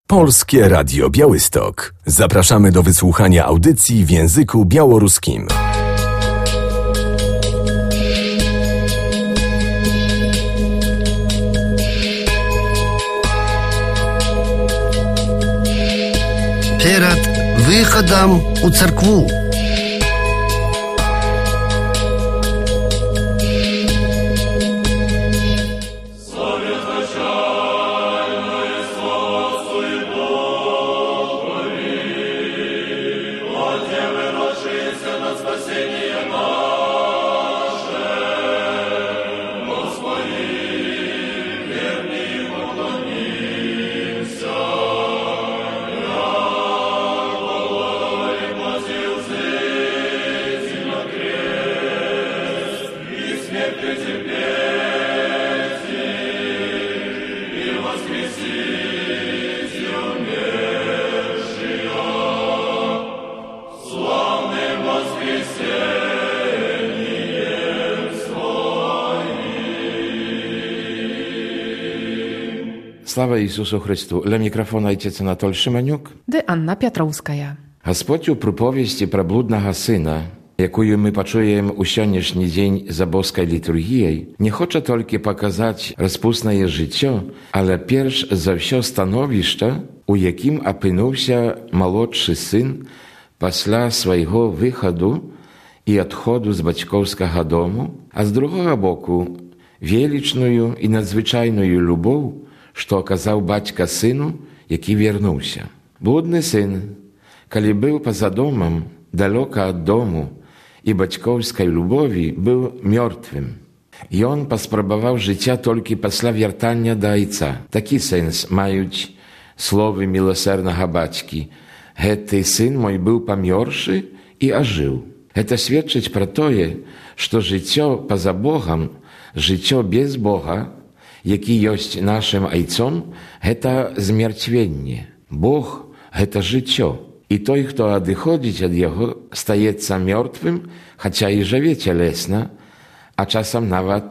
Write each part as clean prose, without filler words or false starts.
Polskie Radio Białystok. Zapraszamy do wysłuchania audycji w języku białoruskim. Перед выходом у церкву. Слава Ісусу Христу! Ля мікрафона Отец Анатоль Шиманюк. Ды Анна Пятроўская. Господь у прыповесці пра блуднага сына, якую мы пачуем у сённяшні дзень за боскай літургіяй, не хоча толькі паказаць распуснае жыццё, але перш за ўсё становішча, у якім апынуўся малодшы сын пасля свайго выхаду і адходу з бацькоўскага дому, а з другога боку велічную і надзвычайную любоў, што аказаў бацька сыну, які вярнуўся. Блудны сын, калі быў па-за домам, далёка ад дому і бацькоўскай любові, быў мёртвым. Ён паспрабаваў жыцця толькі пасля вяртання да айца. Такі сэнс маюць словы міласэрнага бацькі. Гэты сын мой быў памёршы і ажыў. Гэта сведчыць пра тое, што жыццё па-за Богам, жыццё без Бога, які ёсць нашым айцом, гэта змярцвенне. Бог – гэта жыццё. І той, хто адыходзіць ад яго, стаецца мёртвым, хаця і жыве цялесна, а часам нават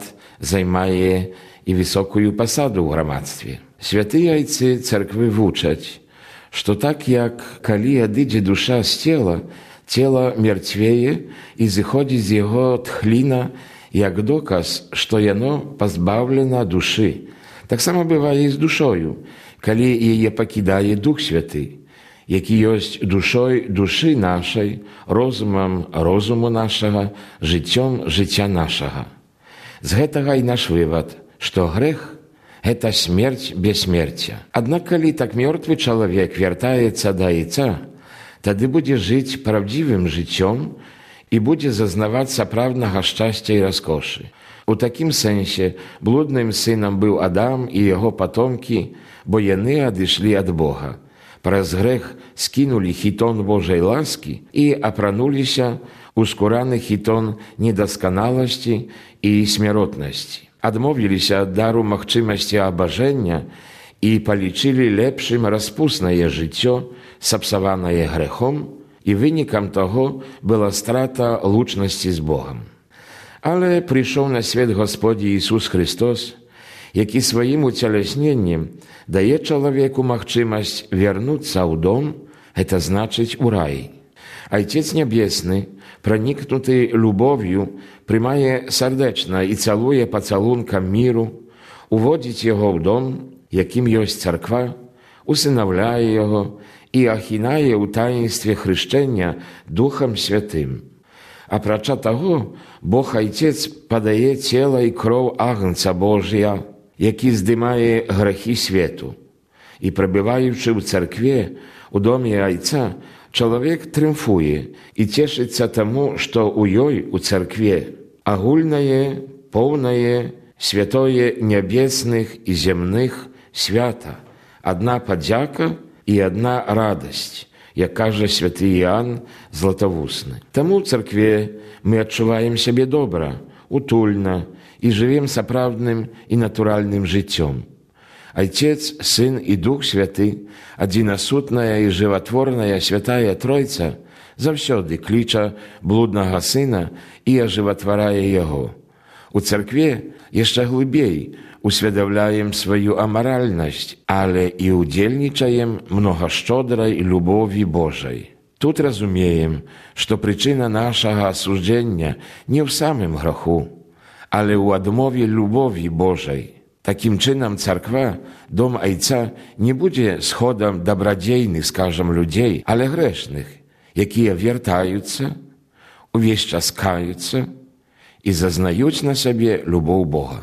займае і высокую пасаду ў грамадстве. Святыя айцы царквы вучаць, што так як калі адыдзе душа з цела, цела мярцвее і зыходзіць з яго тхліна, як доказ, што яно пазбаўлена душы. Таксама бывае і з душою, калі яе пакідае Дух Святы, які ёсць душой душы нашай, розумам розуму нашага, жыццём жыцця нашага. З гэтага і наш вывад, што грэх – гэта смерць без смерця. Аднак, калі так мёртвы чалавек вяртаецца да айца, тады будзе жыць праўдзівым жыццём і будзе зазнаваць сапраўднага шчасця і раскошы. У такім сэнсе блудным сынам быў Адам і яго патомкі, бо яны адышлі ад Бога. Праз грэх скінулі хітон Божай ласкі і апрануліся ў скураны хітон недасканаласці і смяротнасці. Адмовіліся ад дару магчымасці абажэння і палічылі лепшым распуснае жыццё, сапсаванае грэхом, і вынікам таго была страта лучнасці з Богам. Але прыйшоў на свет Господі Ісус Христос, які сваім уцелесненнем дае чалавеку магчымасць вярнуцца ў дом, гэта значыць у рай. Айцец Нябесны, пранікнуты любов'ю, прымае сардэчна і цалуе пацалункам міру, уводзіць яго ў дом, якім ёсць царква, усынаўляе яго і ахінае ў таінстве хрышчэння Духам Святым. Апрача таго, Бог Айцец падае цела і кроў Агнца Божия, які здымае грахі свету. І прабываючы ў царкве, у доме Айца, чалавек трымфуе і цешыцца таму, што ў ёй, у царкве, агульнае, поўнае, святое нябесных і земных свята, адна падзяка і адна радасць, як кажа святы Іоанн Златавусны. Таму ў царкве мы адчуваем сябе добра, утульна і жывем сапраўдным і натуральным жыццём. Айцец, Сын і Дух Святы, адзінасутная і жыватворная святая Тройца, заўсёды кліча блуднага сына і ажыватварае яго. У церкве jeszcze глыбей усведомляем свою аморальность, але и удельничаем многощодрой любови Божей. Тут разумеем, что причина нашего осуждения не в самym греху, ale u odmowie lubowi Bożej. Takim czynem cerkwa, dom Ojca, nie będzie schodem dobrodziejnych, skażem, ludzi, ale grzesznych, jakie wiertają się, увесь час каються і зазнають на собі любов Бога.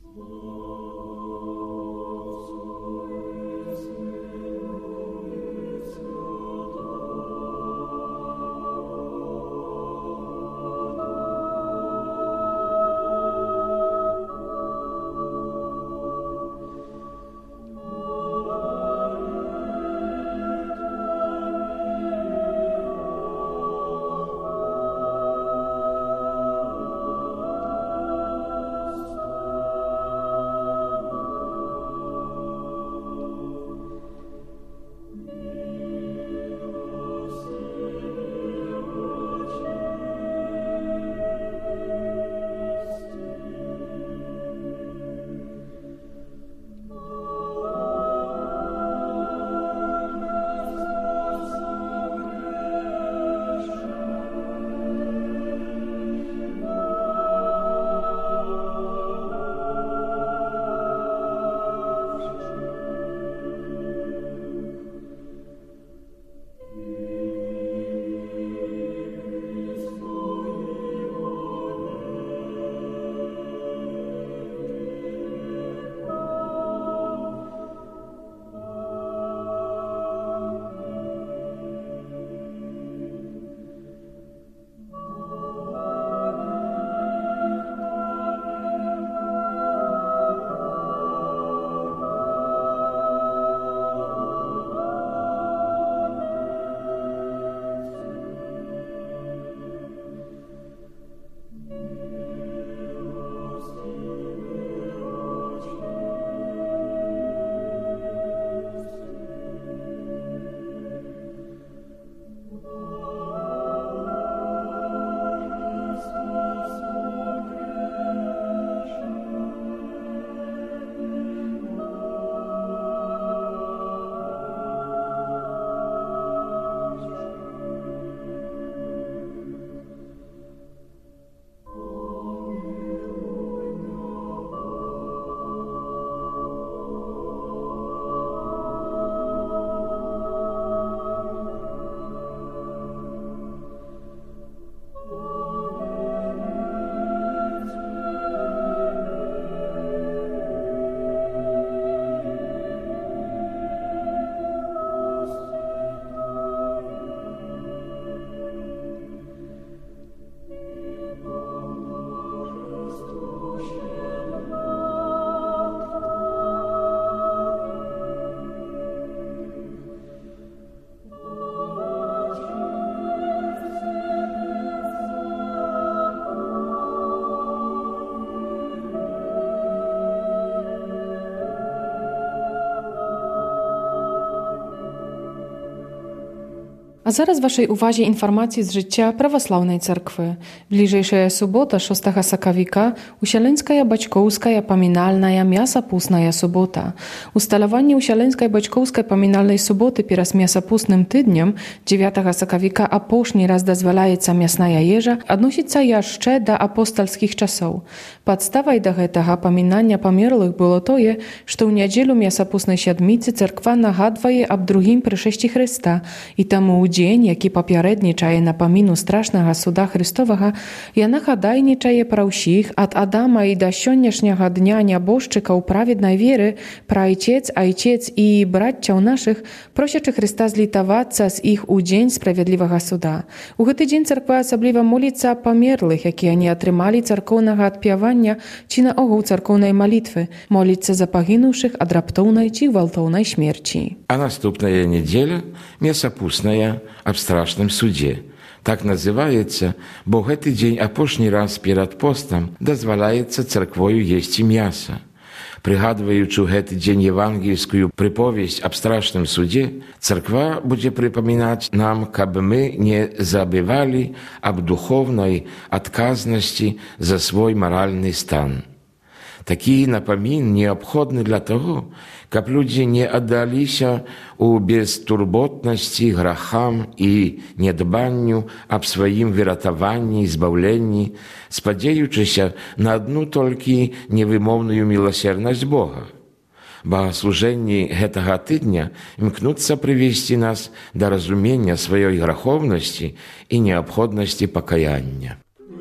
A zaraz waszej uwadze informacji z życia prawosławnej cerkwy. Bliżejsza sobota 6 sakawika Usieleńska Baćkowska Pominalna Miasa Pustna sobota. Ustalowanie Usieleńskiej Baćkowskiej Pominalnej soboty pieraz Miasa Pustnym tydniem 9 sakawika a poszni raz dozwalajeca miasna jeża odnosica jeszcze do apostolskich czasów. Podstawaj do tego pominania pomierłych było to, że w niedzielu Miasa Pustnej siedmicy cerkwa nagadwaje об drugim przyjściu Chrysta i temu dzień, jaki popieredzniczає napominu strasznego suda Chrystowego, ja nagадайнічає про всіх, od Adama i do dzisiejszego dnia nieboszczyka prawiednej wiery, ojciec i bracia naszych, prosiaczy Chrysta zlitować z ich u dzień sprawiedliwego suda. U ten dzień cerkwa osobliwa modlica o pomierłych, jakie oni otrzymali cerkownego odpiewania, czy na ogół cerkownej modlitwy, modlica za poginuszych od raptownej czy gwałtownej śmierci. A następna niedziela Miasa Pustna об страшnym суdzie. Tak nazywaється, bo w ten dzień a poszni raz przed postem dozwalaється cerkwoju jeść mięsa. Прыгадваючы ў гэты дзень евангельскую прыповесць аб страшным судзе, царква будзе прыпамінаць нам, каб мы не забывалі аб духовнай адказнасці за свой маральны стан. Такі напамін неабходны для таго, каб людзі не аддаліся ў бестурботнасці грахам і недбанню аб сваім выратаванні і збаўленні, спадзеючыся на адну толькі невымоўную міласернасць Бога. Багаслужэнні гэтага тыдня імкнуцца прывесці нас да разумення сваёй граховнасці і неабходнасці пакаяння.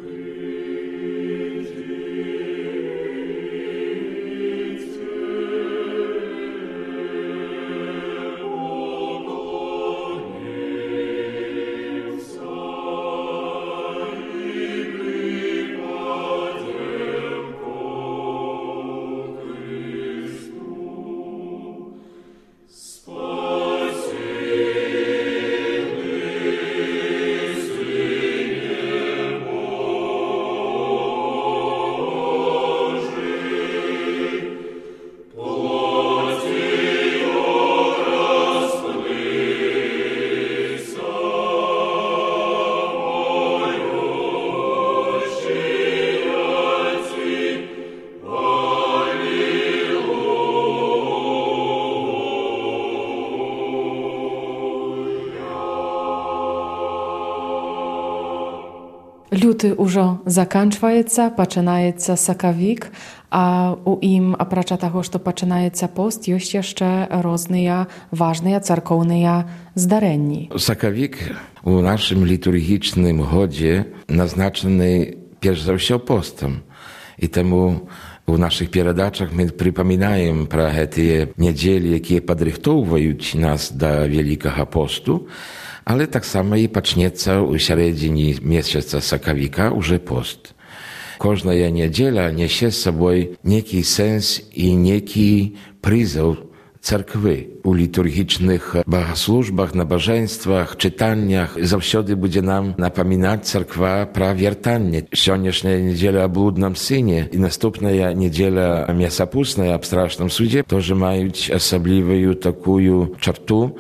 Люты ўжо заканчваецца, пачынаецца сакавік, а ў ім, апрача таго, што пачынаецца пост, ёсць яшчэ розныя важныя царкоўныя здарэнні. Сакавік у нашым літургічным годзе назначаны перш за ўсё постам. І таму у нашых перадачах мы прыпамінаем пра гэтыя нядзелі, якія падрыхтоўваюць нас да Вялікага посту, але таксама і пачнецца ў сярэдзіне месяца сакавіка уже пост. Кожная нядзеля нясе з сабой некі сэнс і некі прызыў царквы. У літургічных багаслужбах, набажэнствах, чытаннях заўсёды будзе нам напамінаць царква пра вяртанне. Сённяшняя нядзеля аб блудным сыне і наступная нядзеля мясапусная аб страшным судзе тоже маюць асаблівую такую чарту,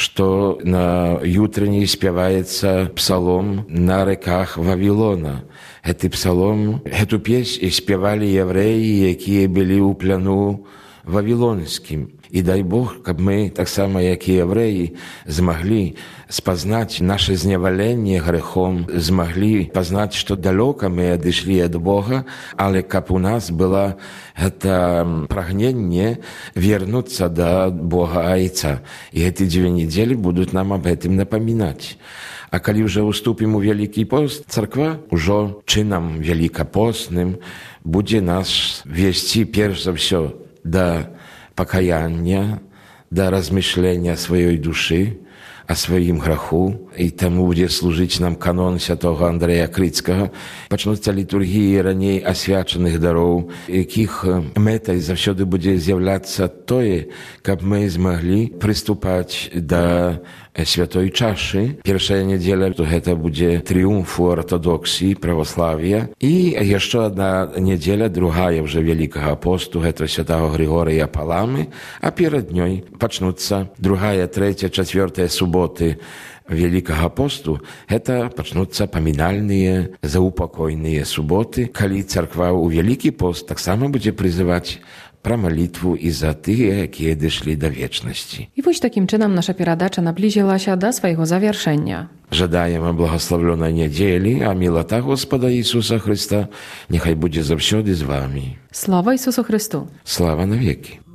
што на ютрыні спяваецца псалом на рэках Вавілона. Гэты псалом, гэту песню спявалі яўрэі, якія былі ў пляну вавілонскім. І дай Бог, каб мы, таксама як і яўрэі, змаглі спазнаць наше зняваленне грэхом, змаглі пазнаць, што далёка мы адышлі ад Бога, але каб у нас было гэта прагненне вернуцца да Бога Айца. І гэты 2 нядзелі будуць нам аб гэтым напамінаць. А калі ўжо уступім у Вялікі пост, царква ўжо чынам вялікапостным будзе нас весці перш за ўсё да пакаяння, да размышлення сваёй душы, о сваім граху, і таму будзе служыць нам канон святого Андрэя Крыцкага. Пачнуцца літургіі раней асвячаных дароў, якіх мэтай заўсёды будзе з'яўляцца тое, каб мы змаглі прыступаць да святой чашы. Першая нядзеля гэта будзе трыумфу артадоксіі, праваславія. І яшчэ адна нядзеля, другая ўжо Вялікага посту, гэта святого Григорыя Паламы, а перад днёй пачнуцца другая, трэця, чацвёртая суботы Вялікага посту. Гэта пачнуцца памінальныя, заупакойныя суботы, калі царква ў Вялікі пост таксама будзе прызываць пра малітву і за тыя, якія дышлі да вечнасці. І вось такім чынам наша перадача наблізілася да свайго завяршэння. Жадаем благаславлёнай нядзелі, а мілата Господа Ісуса Хрыста няхай будзе заўсёды з вамі. Слава Ісусу Христу! Слава навекі!